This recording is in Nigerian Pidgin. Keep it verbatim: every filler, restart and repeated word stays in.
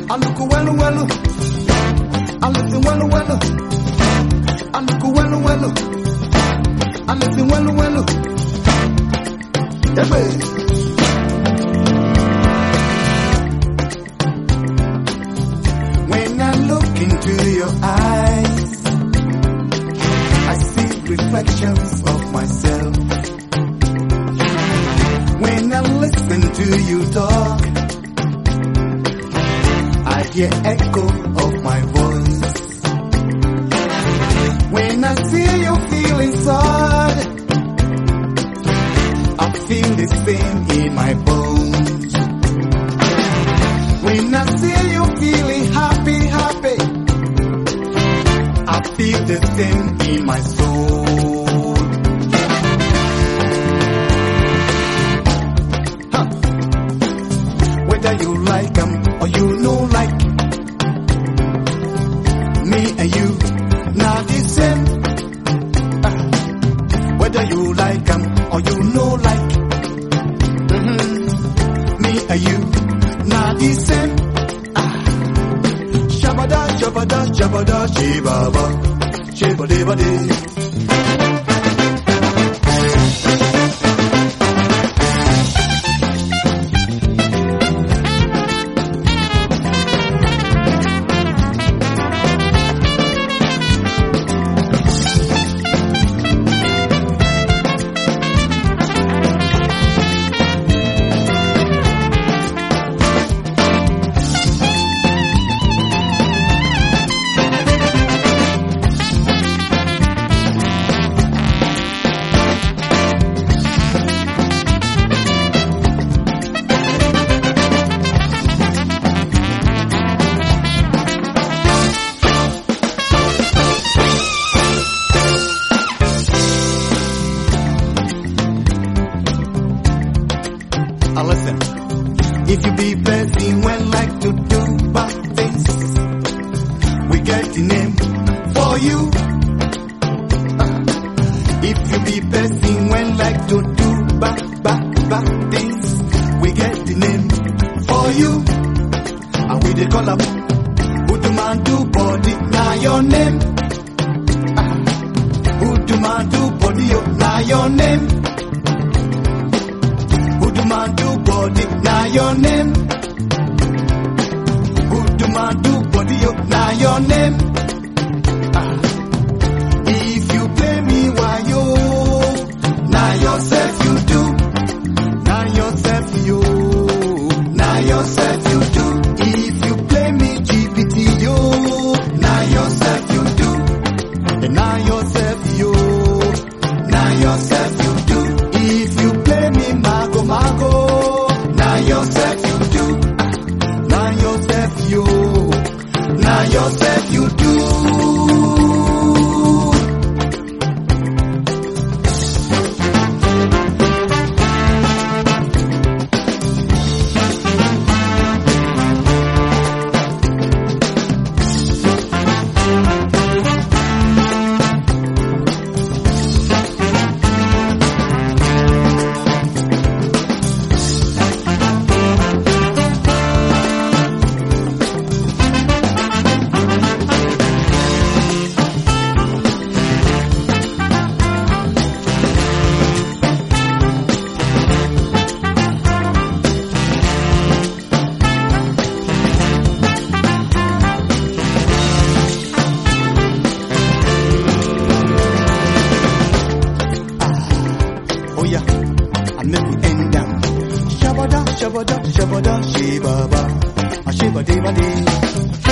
I look well, well. I listen well, well. I look well, well. I listen well, well. Yeah, baby. When I look into your eyes, I see reflections of myself. When I listen to you talk, I hear echo of my voice. When I see you feeling sad, I feel the same in my bones. When I see you feeling happy, happy, I feel the same in my soul. Huh. Whether you like them or you no like, me and you not the same. Uh, whether you like them or you no like, mm-hmm. me and you not the same. Uh, shabada, shabada, shabada, shibaba, shibadibadi. Now listen, if you be person when like to do bad things, we get the name for you. Uh, if you be person when like to do bad, bad, bad things, we get the name for you. And we they call up, who do man do body, now your name. Uh, who do man do body, oh, now your name. Man do body, now your name. Good man do body, now your name. Ah. If you play me, why yo? Now yourself you do. Now yourself you. Now yourself you do. If you play me, G P T yo. Now yourself you do. And now yourself you. Now yourself you do. If you play me, Mago Mago, now yourself you do. Now yourself you. Now yourself you do. And make we end down. Shabada, shabada, shabada, shibaba, a shibadi badi.